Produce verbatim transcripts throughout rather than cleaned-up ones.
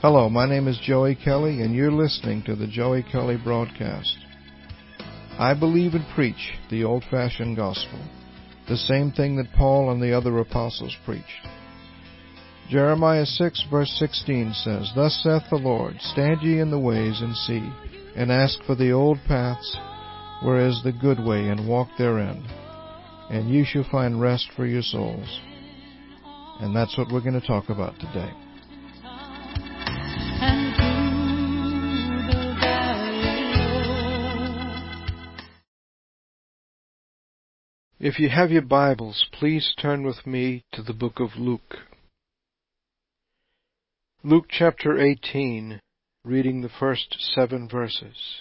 Hello, my name is Joey Kelly, and you're listening to the Joey Kelly Broadcast. I believe and preach the old-fashioned gospel, the same thing that Paul and the other apostles preached. Jeremiah six, verse sixteen says, Thus saith the Lord, Stand ye in the ways, and see, and ask for the old paths, where is the good way, and walk therein, and ye shall find rest for your souls. And that's what we're going to talk about today. If you have your Bibles, please turn with me to the book of Luke. Luke chapter eighteen, reading the first seven verses.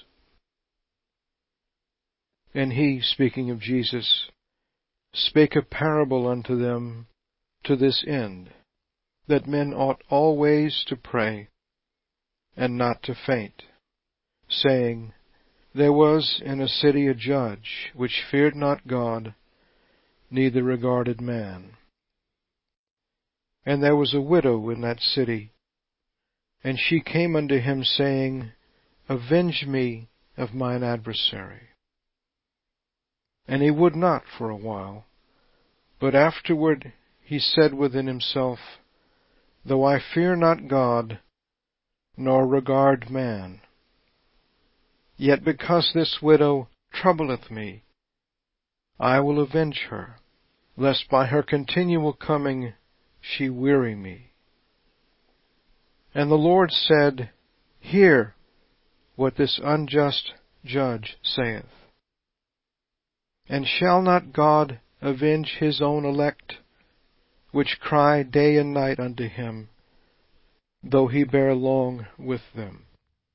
And he, speaking of Jesus, spake a parable unto them to this end, that men ought always to pray, and not to faint, saying, There was in a city a judge, which feared not God, neither regarded man. And there was a widow in that city, and she came unto him, saying, Avenge me of mine adversary. And he would not for a while, but afterward he said within himself, Though I fear not God, nor regard man, yet because this widow troubleth me, I will avenge her, lest by her continual coming she weary me. And the Lord said, Hear what this unjust judge saith. And shall not God avenge his own elect, which cry day and night unto him, though he bear long with them?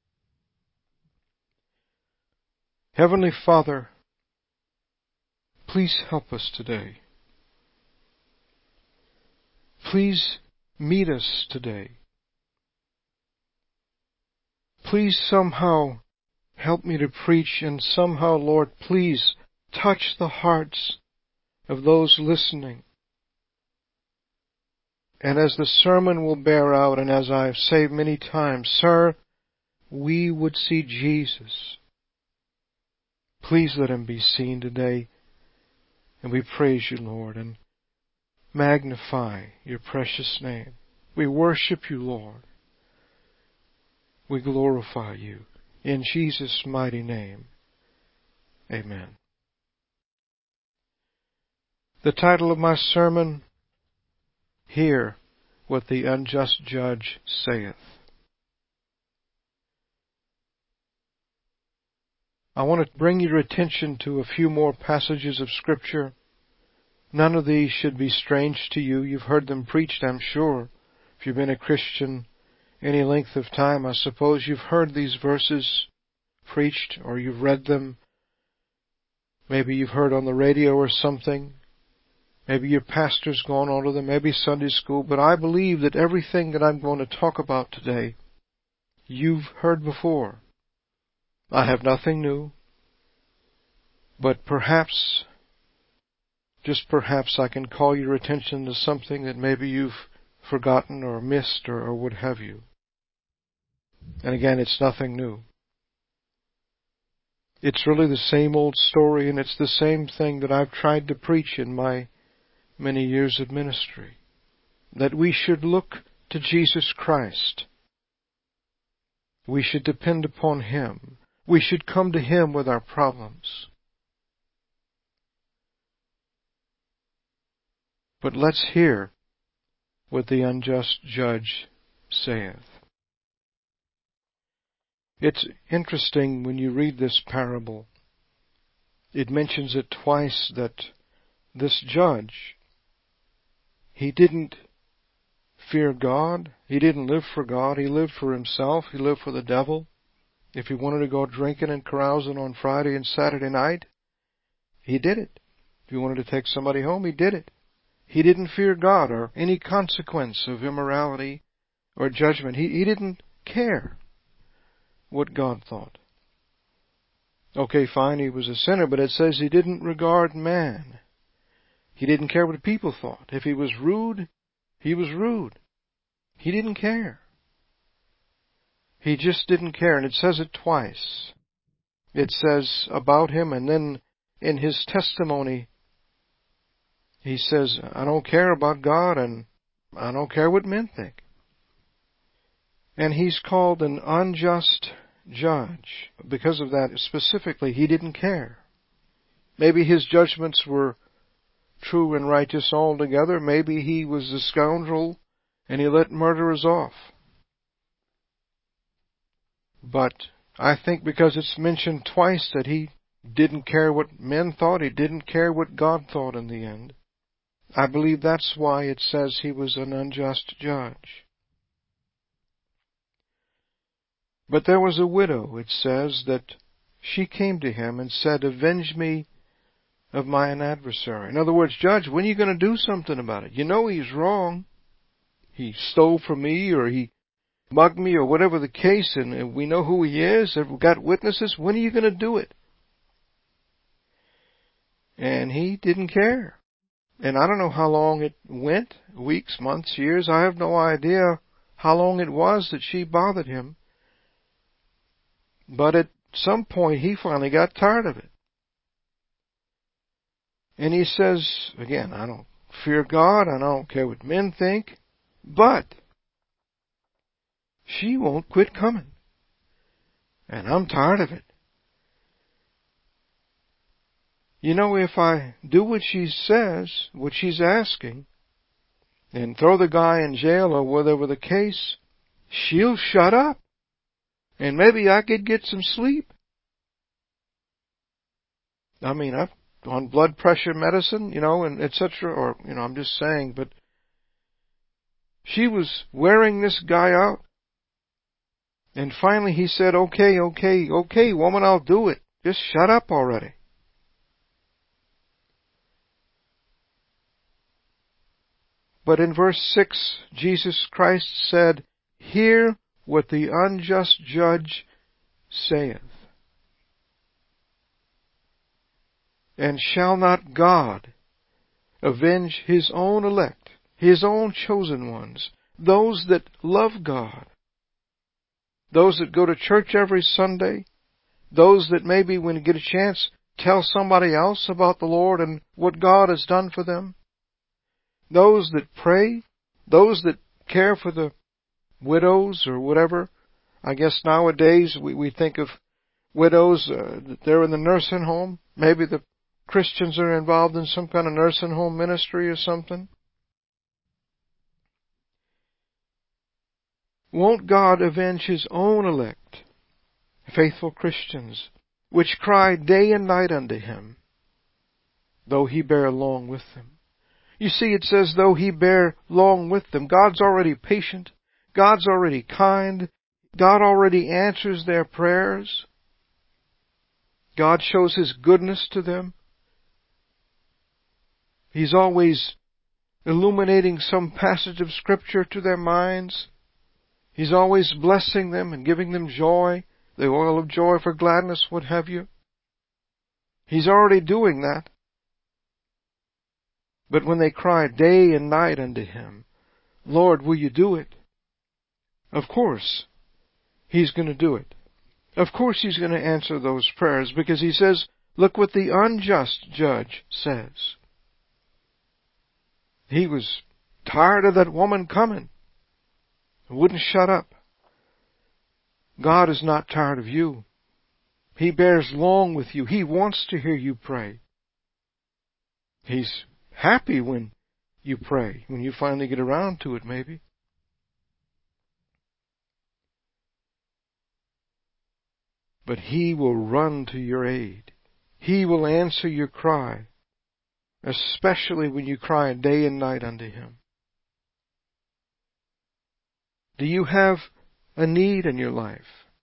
Heavenly Father, please help us today. Please meet us today. Please somehow help me to preach, and somehow, Lord, please touch the hearts of those listening. And as the sermon will bear out, and as I've said many times, Sir, we would see Jesus. Please let him be seen today. And we praise you, Lord, and magnify your precious name. We worship you, Lord. We glorify you. In Jesus' mighty name, amen. The title of my sermon, Hear What the Unjust Judge Saith. I want to bring your attention to a few more passages of Scripture. None of these should be strange to you. You've heard them preached, I'm sure. If you've been a Christian any length of time, I suppose you've heard these verses preached, or you've read them. Maybe you've heard on the radio or something. Maybe your pastor's gone on to them, maybe Sunday school. But I believe that everything that I'm going to talk about today, you've heard before. I have nothing new. But perhaps, just perhaps, I can call your attention to something that maybe you've forgotten or missed or, or what have you. And again, it's nothing new. It's really the same old story, and it's the same thing that I've tried to preach in my many years of ministry. That we should look to Jesus Christ. We should depend upon him. We should come to him with our problems. But let's hear what the unjust judge saith. It's interesting when you read this parable. It mentions it twice that this judge, he didn't fear God. He didn't live for God. He lived for himself. He lived for the devil. If he wanted to go drinking and carousing on Friday and Saturday night, he did it. If he wanted to take somebody home, he did it. He didn't fear God or any consequence of immorality or judgment. He, he didn't care what God thought. Okay, fine, he was a sinner, but it says he didn't regard man. He didn't care what people thought. If he was rude, he was rude. He didn't care. He just didn't care, and it says it twice. It says about him, and then in his testimony, he says, I don't care about God, and I don't care what men think. And he's called an unjust judge. Because of that, specifically, he didn't care. Maybe his judgments were true and righteous altogether. Maybe he was a scoundrel and he let murderers off. But I think because it's mentioned twice that he didn't care what men thought, he didn't care what God thought in the end. I believe that's why it says he was an unjust judge. But there was a widow, it says, that she came to him and said, avenge me of mine adversary. In other words, Judge, when are you going to do something about it? You know he's wrong. He stole from me, or he mugged me, or whatever the case, and we know who he is, and we've got witnesses. When are you going to do it? And he didn't care. And I don't know how long it went, weeks, months, years. I have no idea how long it was that she bothered him. But at some point, he finally got tired of it. And he says, again, I don't fear God, I don't care what men think, but she won't quit coming. And I'm tired of it. You know, if I do what she says, what she's asking, and throw the guy in jail or whatever the case, she'll shut up. And maybe I could get some sleep. I mean, I've on blood pressure medicine, you know, and et cetera. Or, you know, I'm just saying, but she was wearing this guy out. And finally he said, okay, okay, okay, woman, I'll do it. Just shut up already. But in verse six, Jesus Christ said, hear what the unjust judge saith. And shall not God avenge his own elect, his own chosen ones, those that love God, those that go to church every Sunday, those that maybe when you get a chance tell somebody else about the Lord and what God has done for them, those that pray, those that care for the widows or whatever. I guess nowadays we, we think of widows, uh, that they're in the nursing home. Maybe the Christians are involved in some kind of nursing home ministry or something. Won't God avenge his own elect, faithful Christians, which cry day and night unto him, though he bear long with them? You see, it says, though he bear long with them. God's already patient. God's already kind. God already answers their prayers. God shows his goodness to them. He's always illuminating some passage of Scripture to their minds. He's always blessing them and giving them joy, the oil of joy for gladness, what have you. He's already doing that. But when they cry day and night unto him, Lord, will you do it? Of course, he's going to do it. Of course he's going to answer those prayers, because he says, look what the unjust judge says. He was tired of that woman coming. Wouldn't shut up. God is not tired of you. He bears long with you. He wants to hear you pray. He's happy when you pray, when you finally get around to it, maybe. But he will run to your aid. He will answer your cry, especially when you cry day and night unto him. Do you have a need in your life?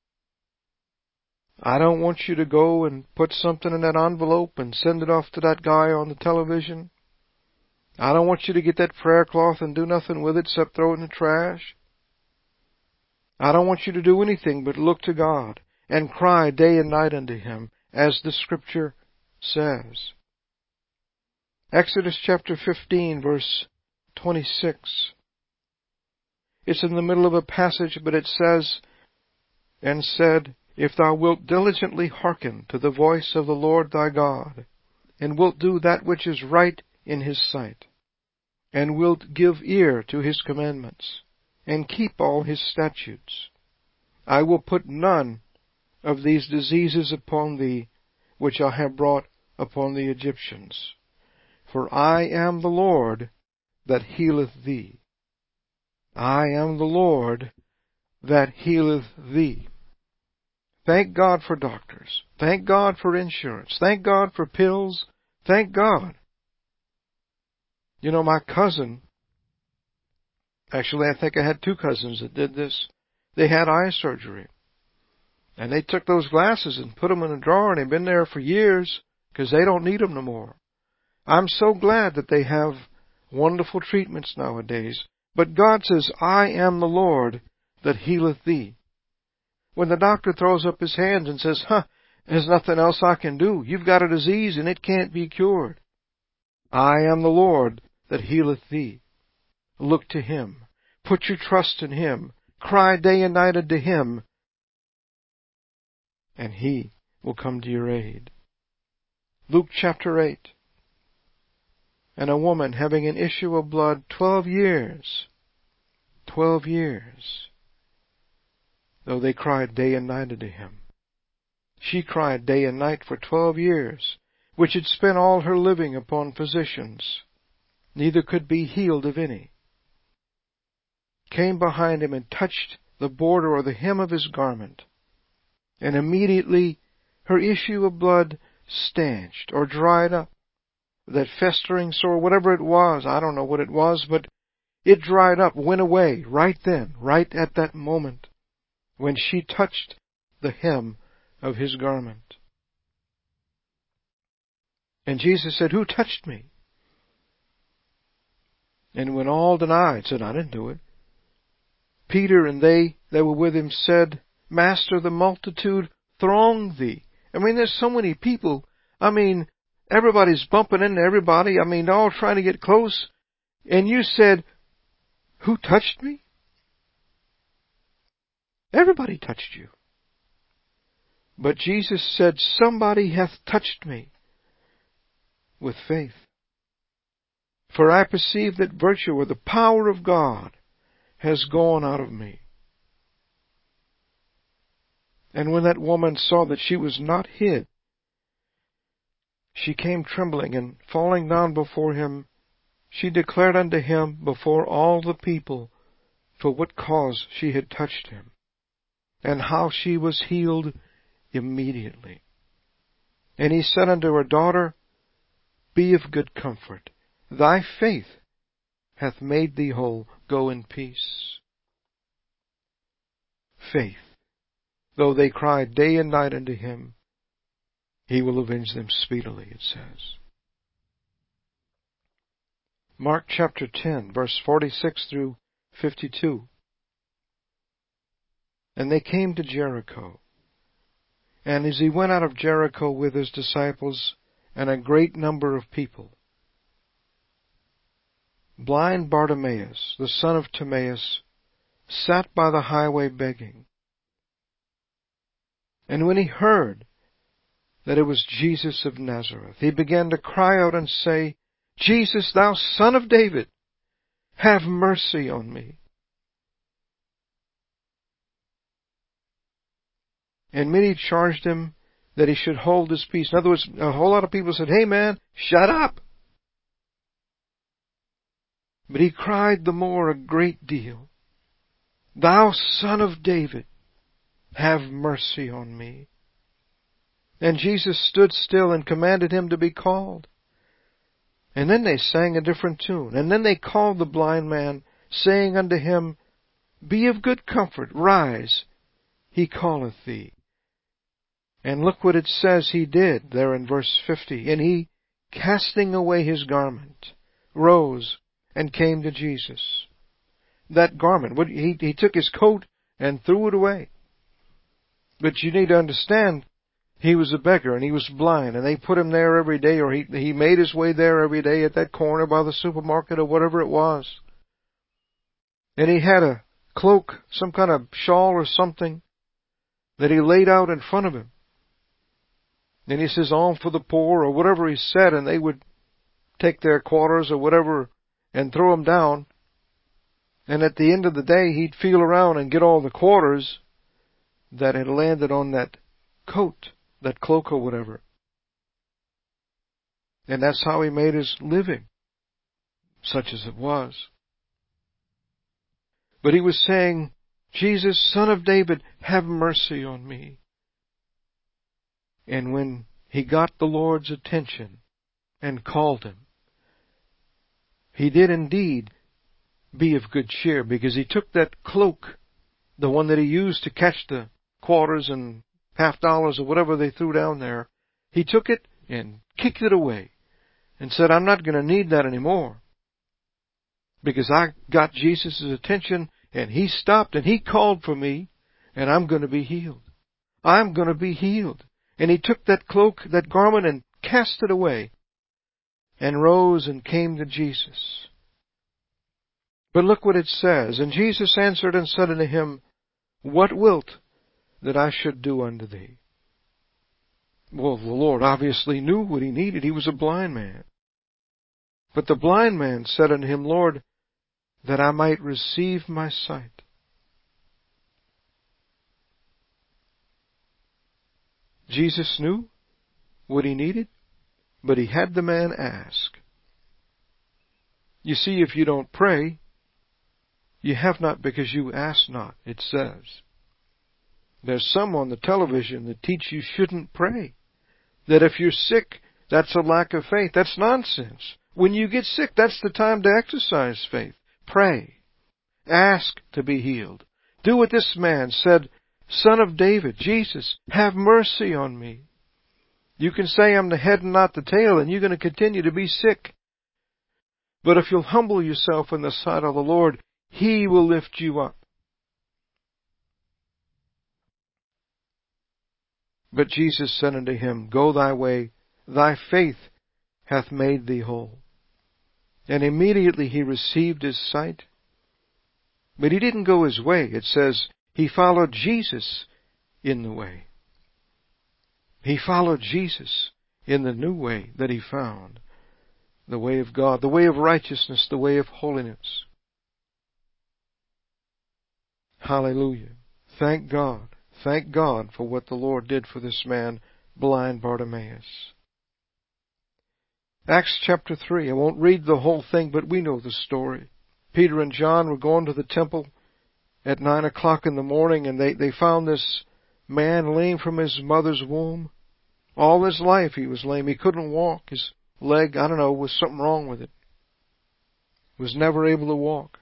I don't want you to go and put something in that envelope and send it off to that guy on the television. I don't want you to get that prayer cloth and do nothing with it except throw it in the trash. I don't want you to do anything but look to God and cry day and night unto him, as the Scripture says. Exodus chapter fifteen, verse twenty-six. It's in the middle of a passage, but it says, and said, If thou wilt diligently hearken to the voice of the Lord thy God, and wilt do that which is right in his sight, and wilt give ear to his commandments, and keep all his statutes, I will put none of these diseases upon thee, which I have brought upon the Egyptians. For I am the Lord that healeth thee. I am the Lord that healeth thee. Thank God for doctors. Thank God for insurance. Thank God for pills. Thank God. You know, my cousin, actually I think I had two cousins that did this. They had eye surgery. And they took those glasses and put them in a drawer, and they've been there for years because they don't need them no more. I'm so glad that they have wonderful treatments nowadays. But God says, I am the Lord that healeth thee. When the doctor throws up his hands and says, huh, there's nothing else I can do. You've got a disease and it can't be cured. I am the Lord that healeth thee. Look to him. Put your trust in him. Cry day and night unto him, and he will come to your aid. Luke chapter eight. And a woman having an issue of blood twelve years, twelve years, though they cried day and night unto him. She cried day and night for twelve years, which had spent all her living upon physicians, neither could be healed of any. Came behind him and touched the border or the hem of his garment, and immediately her issue of blood stanched or dried up. That festering sore, whatever it was, I don't know what it was, but it dried up, went away right then, right at that moment, when she touched the hem of his garment. And Jesus said, Who touched me? And when all denied, said, I didn't do it, Peter and they that were with him said, Master, the multitude throng thee. I mean, there's so many people. I mean, everybody's bumping into everybody. I mean, they're all trying to get close. And you said, Who touched me? Everybody touched you. But Jesus said, Somebody hath touched me with faith. For I perceive that virtue or the power of God has gone out of me. And when that woman saw that she was not hid, she came trembling, and falling down before him, she declared unto him before all the people for what cause she had touched him, and how she was healed immediately. And he said unto her, Daughter, be of good comfort. Thy faith hath made thee whole. Go in peace. Faith. Though they cried day and night unto him, he will avenge them speedily, it says. Mark chapter ten, verse forty-six through fifty-two. And they came to Jericho. And as he went out of Jericho with his disciples and a great number of people, blind Bartimaeus, the son of Timaeus, sat by the highway begging. And when he heard that it was Jesus of Nazareth, he began to cry out and say, Jesus, thou son of David, have mercy on me. And many charged him that he should hold his peace. In other words, a whole lot of people said, hey man, shut up. But he cried the more a great deal, Thou son of David, have mercy on me. And Jesus stood still and commanded him to be called. And then they sang a different tune. And then they called the blind man, saying unto him, Be of good comfort, rise, he calleth thee. And look what it says he did there in verse fifty. And he, casting away his garment, rose and came to Jesus. That garment, he, he took his coat and threw it away. But you need to understand, he was a beggar and he was blind, and they put him there every day, or he, he made his way there every day at that corner by the supermarket or whatever it was. And he had a cloak, some kind of shawl or something. that he laid out in front of him. And he says, "All for the poor," or whatever he said, and they would take their quarters or whatever and throw them down. And at the end of the day, he'd feel around and get all the quarters that had landed on that coat, that cloak or whatever. And that's how he made his living, such as it was. But he was saying, "Jesus, Son of David, have mercy on me." And when he got the Lord's attention and called him, he did indeed be of good cheer, because he took that cloak, the one that he used to catch the quarters and half dollars or whatever they threw down there, he took it and kicked it away and said, "I'm not going to need that anymore, because I got Jesus' attention and he stopped and he called for me, and I'm going to be healed. I'm going to be healed." And he took that cloak, that garment, and cast it away and rose and came to Jesus. But look what it says. "And Jesus answered and said unto him, What wilt that I should do unto thee?" Well, the Lord obviously knew what he needed. He was a blind man. But the blind man said unto him, "Lord, that I might receive my sight." Jesus knew what he needed, but he had the man ask. You see, if you don't pray, you have not because you ask not, it says. There's some on the television that teach you shouldn't pray. That if you're sick, that's a lack of faith. That's nonsense. When you get sick, that's the time to exercise faith. Pray. Ask to be healed. Do what this man said, "Son of David, Jesus, have mercy on me." You can say, "I'm the head and not the tail," and you're going to continue to be sick. But if you'll humble yourself in the sight of the Lord, He will lift you up. But Jesus said unto him, "Go thy way, thy faith hath made thee whole." And immediately he received his sight. But he didn't go his way. It says he followed Jesus in the way. He followed Jesus in the new way that he found. The way of God, the way of righteousness, the way of holiness. Hallelujah. Thank God. Thank God for what the Lord did for this man, blind Bartimaeus. Acts chapter three. I won't read the whole thing, but we know the story. Peter and John were going to the temple at nine o'clock in the morning, and they, they found this man lame from his mother's womb. All his life he was lame. He couldn't walk. His leg, I don't know, was something wrong with it. Was never able to walk.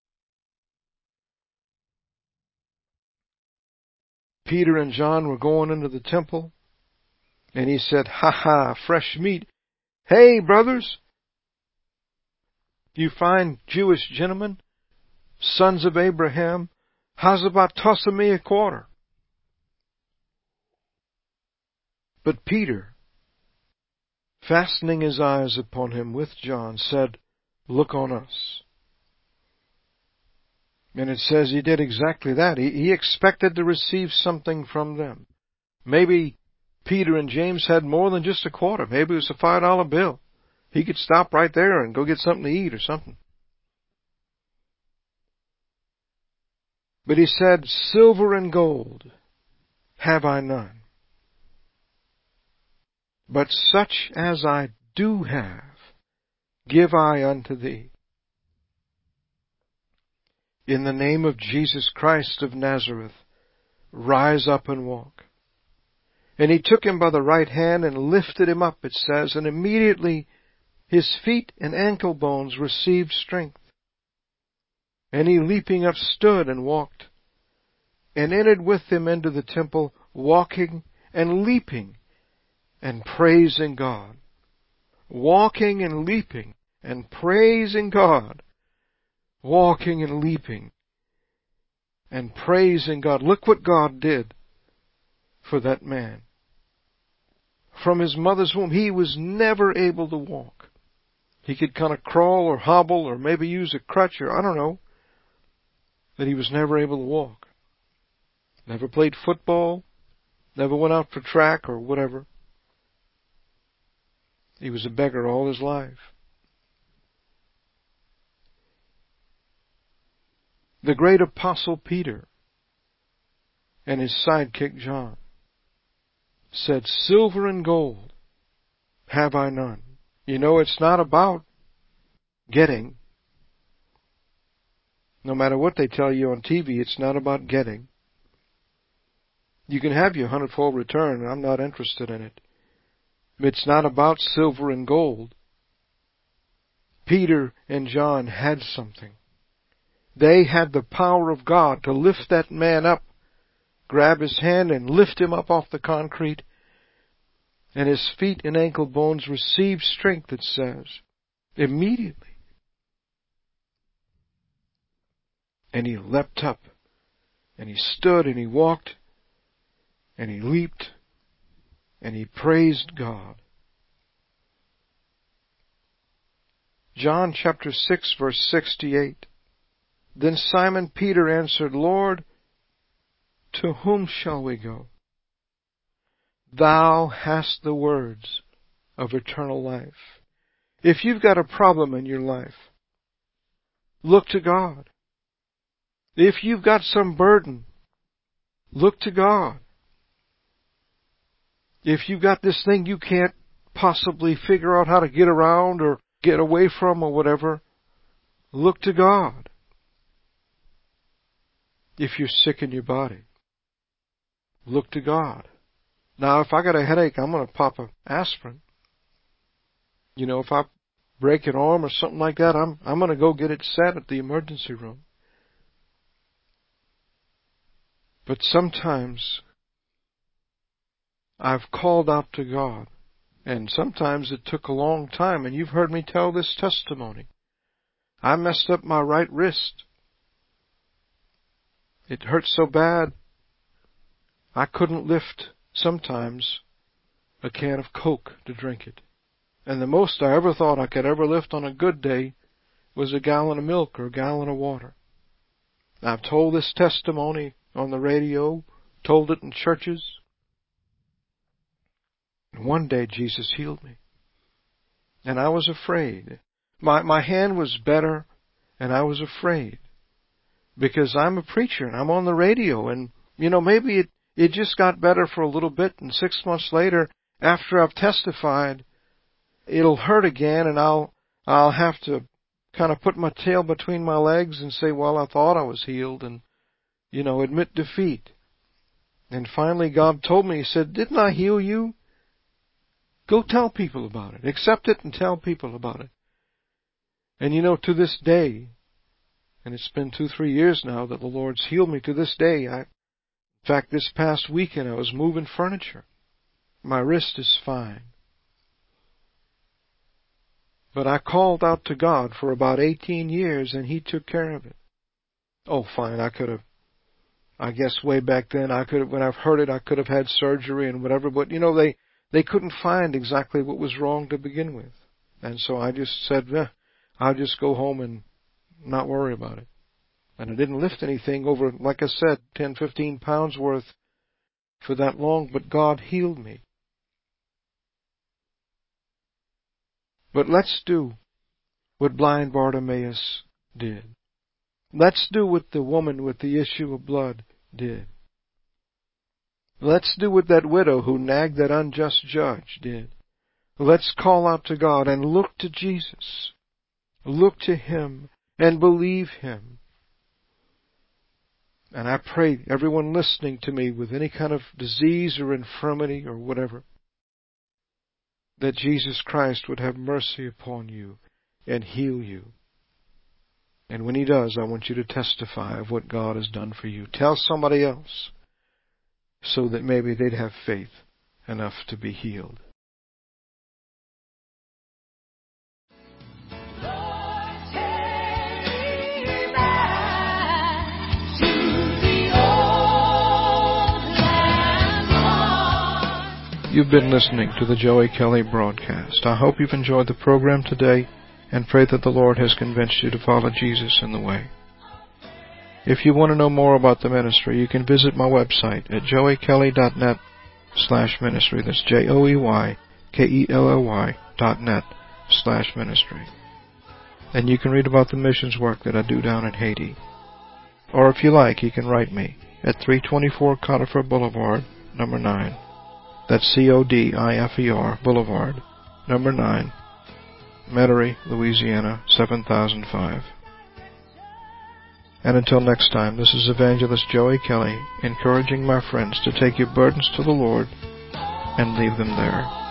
Peter and John were going into the temple, and he said, "Ha ha, fresh meat. Hey, brothers, you fine Jewish gentlemen, sons of Abraham, how's about tossing me a quarter?" But Peter, fastening his eyes upon him with John, said, "Look on us." And it says he did exactly that. He, he expected to receive something from them. Maybe Peter and James had more than just a quarter. Maybe it was a five dollar bill. He could stop right there and go get something to eat or something. But he said, "Silver and gold have I none, but such as I do have, give I unto thee. In the name of Jesus Christ of Nazareth, rise up and walk." And he took him by the right hand and lifted him up, it says, and immediately his feet and ankle bones received strength. And he leaping up stood and walked, and entered with him into the temple, walking and leaping and praising God. Walking and leaping and praising God. Walking and leaping and praising God. Look what God did for that man. From his mother's womb, he was never able to walk. He could kind of crawl or hobble or maybe use a crutch or I don't know. But he was never able to walk. never played football, never went out for track or whatever. He was a beggar all his life. The great apostle Peter and his sidekick John said, silver and gold have I none. You know, it's not about getting. No matter what they tell you on T V, it's not about getting. You can have your hundredfold return. I'm not interested in it. It's not about silver and gold. Peter and John had something. They had the power of God to lift that man up, grab his hand and lift him up off the concrete, and his feet and ankle bones received strength, it says, immediately. And he leapt up, and he stood, and he walked, and he leaped, and he praised God. John chapter six, verse sixty-eight. Then Simon Peter answered, Lord, to whom shall we go? Thou hast the words of eternal life. If you've got a problem in your life, look to God. If you've got some burden, look to God. If you've got this thing you can't possibly figure out how to get around or get away from or whatever, look to God. If you're sick in your body, look to God. Now, if I got a headache, I'm going to pop an aspirin. You know, if I break an arm or something like that, I'm I'm going to go get it set at the emergency room. But sometimes I've called out to God, and sometimes it took a long time, and you've heard me tell this testimony. I messed up my right wrist. It hurt so bad, I couldn't lift, sometimes, a can of Coke to drink it. And the most I ever thought I could ever lift on a good day was a gallon of milk or a gallon of water. I've told this testimony on the radio, told it in churches. And one day Jesus healed me. And I was afraid. My, my hand was better, and I was afraid. Because I'm a preacher, and I'm on the radio, and, you know, maybe it, it just got better for a little bit, and six months later, after I've testified, it'll hurt again, and I'll I'll have to kind of put my tail between my legs and say, well, I thought I was healed, and, you know, admit defeat. And finally God told me, He said, didn't I heal you? Go tell people about it. Accept it and tell people about it. And, you know, to this day, and it's been two, three years now that the Lord's healed me, to this day, I, in fact, this past weekend I was moving furniture. My wrist is fine. But I called out to God for about eighteen years, and He took care of it. Oh, fine, I could have, I guess way back then, I could have, when I've heard it, I could have had surgery and whatever, but, you know, they, they couldn't find exactly what was wrong to begin with. And so I just said, eh, I'll just go home and not worry about it. And I didn't lift anything over, like I said, ten, fifteen pounds worth for that long, but God healed me. But let's do what blind Bartimaeus did. Let's do what the woman with the issue of blood did. Let's do what that widow who nagged that unjust judge did. Let's call out to God and look to Jesus. Look to Him and believe Him. And I pray everyone listening to me with any kind of disease or infirmity or whatever, that Jesus Christ would have mercy upon you and heal you. And when He does, I want you to testify of what God has done for you. Tell somebody else so that maybe they'd have faith enough to be healed. You've been listening to the Joey Kelly broadcast. I hope you've enjoyed the program today and pray that the Lord has convinced you to follow Jesus in the way. If you want to know more about the ministry, you can visit my website at joey kelly dot net slash ministry. That's J O E Y K E L L Y dot net slash ministry. And you can read about the missions work that I do down in Haiti. Or if you like, you can write me at three twenty-four Codifer Boulevard, number nine. That's C O D I F E R Boulevard, number nine, Metairie, Louisiana, seven thousand five. And until next time, this is Evangelist Joey Kelly, encouraging my friends to take your burdens to the Lord and leave them there.